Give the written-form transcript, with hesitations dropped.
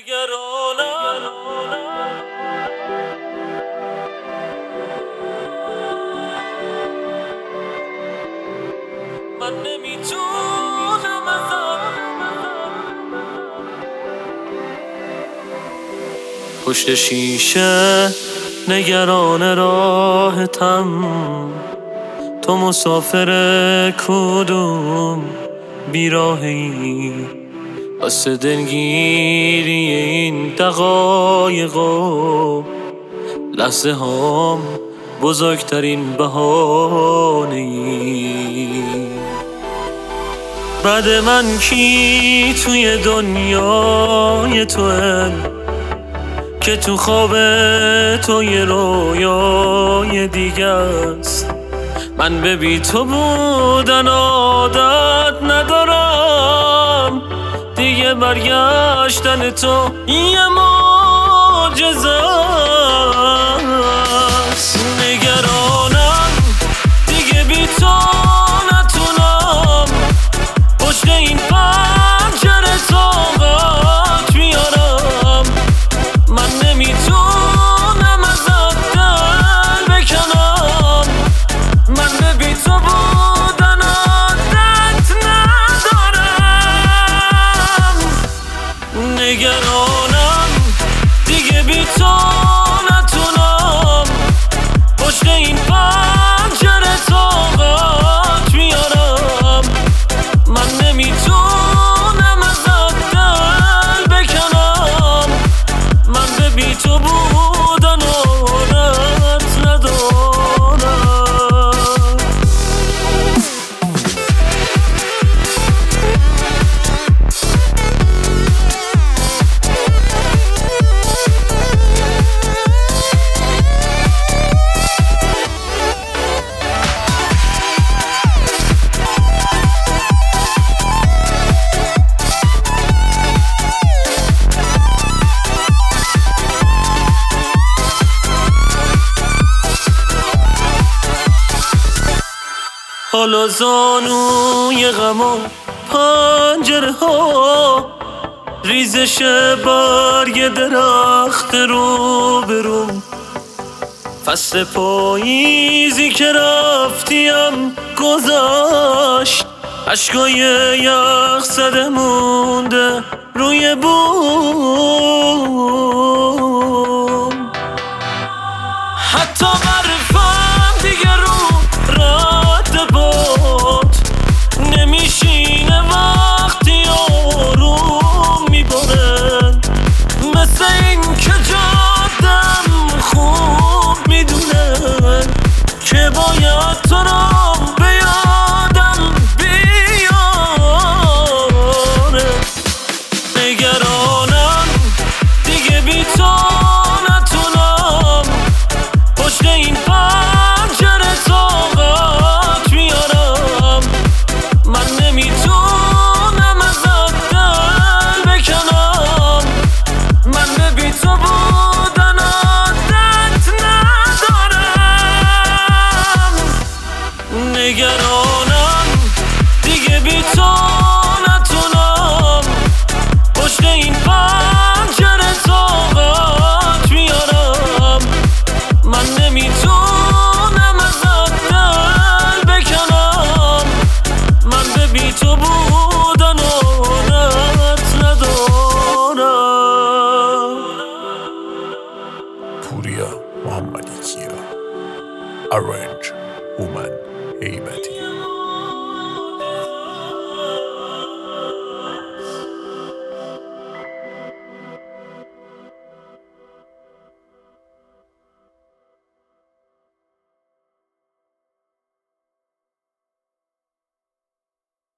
نگرانم من نمیتونم پشت شیشه نگران راهتم، تو مسافر کدوم بیراهی واسه دلگیری این دقایق و لحظه هام بزرگترین بهانه‌ای. بعد من کی توی دنیای توه که تو خواب تو یه رویای دیگه است؟ من به بی تو بودن عادت ندارم دیگه، برگشتن تو یه معجزه است. نگرانم دیگه بی تو نتونم پشت این پنجره طاقت بیارم، من نمیتونم ازت دل بکنم، من به بی تو بودن عادت ندارم. نگرانم دیگه بی تو نتونم پشت این پنجره طاقت بیارم، من نمیتونم ازت دل بکنم، من به بی تو بودن عادت ندارم. حالا زانوی غم و پنجره ها، ریزش برگ درخت رو بروم، فصل پاییزی که رفتیم گذشت، اشکای یخ زده مونده روی بوم، حتی برفم دیگه رو رد باد نمیشینه وقتی آروم میباره، مثل این که جادم خوب میدونه که باید تو رو به یادم بیاره. نگرانم دیگه بی تو نتونم پشت این پنجره طاقت بیارم، من نمیتونم ازت دل بکنم، من به بی تو بودن عادت ندارم. نگرانم دیگه بی تو نتونم پشت این پنجره طاقت بیارم، من نمیتونم ازت دل بکنم، من به بی تو بودن عادت ندارم. پوریا محمدی کیا، Arrange هومن هیبتی.